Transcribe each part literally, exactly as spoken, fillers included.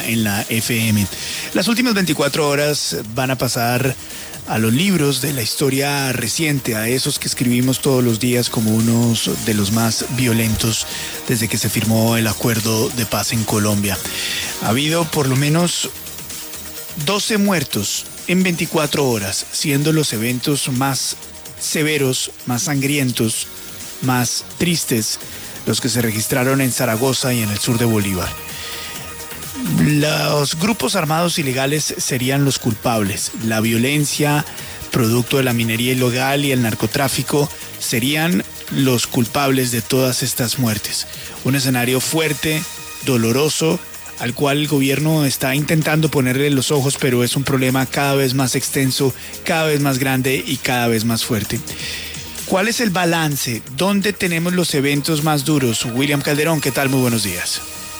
en la F M. Las últimas veinticuatro horas van a pasar a los libros de la historia reciente, a esos que escribimos todos los días como unos de los más violentos desde que se firmó el acuerdo de paz en Colombia. Ha habido por lo menos doce muertos en veinticuatro horas, siendo los eventos más severos, más sangrientos, más tristes, los que se registraron en Zaragoza y en el sur de Bolívar. Los grupos armados ilegales serían los culpables. La violencia, producto de la minería ilegal y el narcotráfico, serían los culpables de todas estas muertes. Un escenario fuerte, doloroso, al cual el gobierno está intentando ponerle los ojos, pero es un problema cada vez más extenso, cada vez más grande y cada vez más fuerte. ¿Cuál es el balance? ¿Dónde tenemos los eventos más duros? William Calderón, ¿qué tal? Muy buenos días.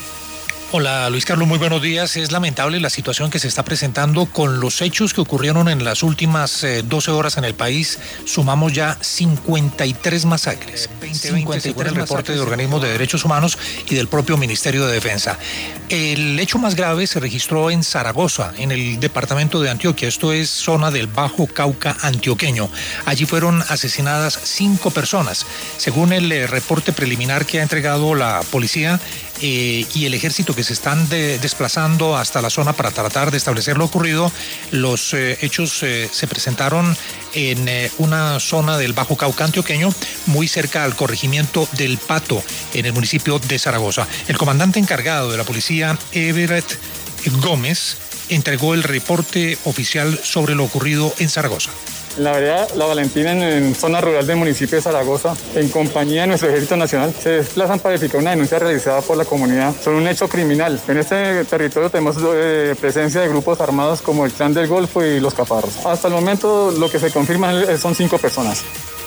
Hola Luis Carlos, muy buenos días. Es lamentable la situación que se está presentando con los hechos que ocurrieron en las últimas eh, doce horas en el país. Sumamos ya cincuenta y tres masacres, cincuenta, según el reporte de organismos de derechos humanos y del propio Ministerio de Defensa. El hecho más grave se registró en Zaragoza, en el departamento de Antioquia. Esto es zona del Bajo Cauca antioqueño. Allí fueron asesinadas cinco personas. Según el eh, reporte preliminar que ha entregado la policía eh, y el ejército, que se están de, desplazando hasta la zona para tratar de establecer lo ocurrido, los eh, hechos eh, se presentaron en eh, una zona del Bajo Cauca antioqueño, muy cerca al corregimiento del Pato, en el municipio de Zaragoza. El comandante encargado de la policía, Everett Gómez, entregó el reporte oficial sobre lo ocurrido en Zaragoza. En la vereda La Valentina, en, en zona rural del municipio de Zaragoza, en compañía de nuestro Ejército Nacional, se desplazan para verificar una denuncia realizada por la comunidad sobre un hecho criminal. En este territorio tenemos eh, presencia de grupos armados como el Clan del Golfo y los Caparros. Hasta el momento lo que se confirma son cinco personas.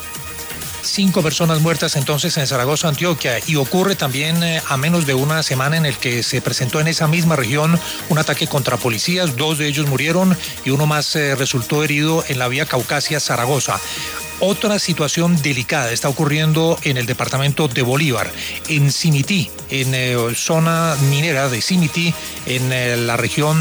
Cinco personas muertas entonces en Zaragoza, Antioquia, y ocurre también eh, a menos de una semana en el que se presentó en esa misma región un ataque contra policías. Dos de ellos murieron y uno más eh, resultó herido en la vía Caucasia-Zaragoza. Otra situación delicada está ocurriendo en el departamento de Bolívar, en Simití, en eh, zona minera de Simití, en eh, la región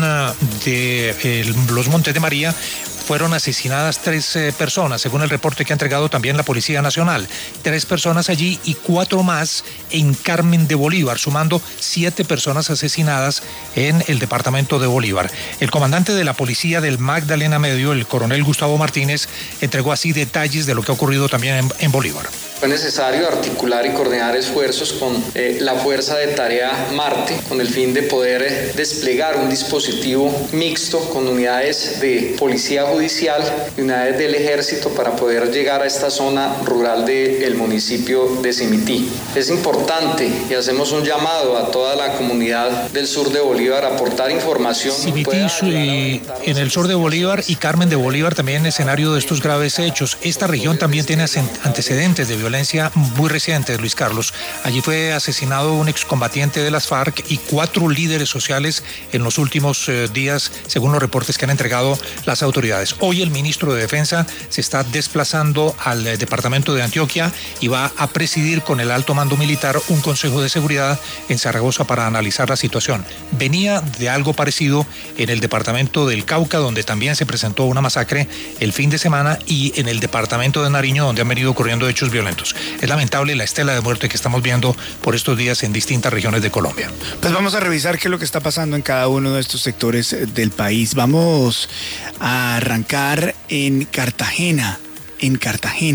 de eh, los Montes de María. Fueron asesinadas tres eh, personas, según el reporte que ha entregado también la Policía Nacional. Tres personas allí y cuatro más en Carmen de Bolívar, sumando siete personas asesinadas en el departamento de Bolívar. El comandante de la policía del Magdalena Medio, el coronel Gustavo Martínez, entregó así detalles de lo que ha ocurrido también en, en Bolívar. Fue necesario articular y coordinar esfuerzos con eh, la Fuerza de Tarea Marte, con el fin de poder eh, desplegar un dispositivo mixto con unidades de policía judicial y unidades del ejército para poder llegar a esta zona rural del municipio de Simití. Es importante y hacemos un llamado a toda la comunidad del sur de Bolívar a aportar información. Simití y en el sur de Bolívar y Carmen de Bolívar también escenario de estos graves hechos. Esta región también tiene antecedentes de violencia violencia muy reciente, Luis Carlos. Allí fue asesinado un excombatiente de las FARC y cuatro líderes sociales en los últimos eh, días, según los reportes que han entregado las autoridades. Hoy el ministro de Defensa se está desplazando al eh, departamento de Antioquia y va a presidir con el alto mando militar un consejo de seguridad en Zaragoza para analizar la situación. Venía de algo parecido en el departamento del Cauca, donde también se presentó una masacre el fin de semana, y en el departamento de Nariño, donde han venido ocurriendo hechos violentos. Es lamentable la estela de muerte que estamos viendo por estos días en distintas regiones de Colombia. Pues vamos a revisar qué es lo que está pasando en cada uno de estos sectores del país. Vamos a arrancar en Cartagena, en Cartagena.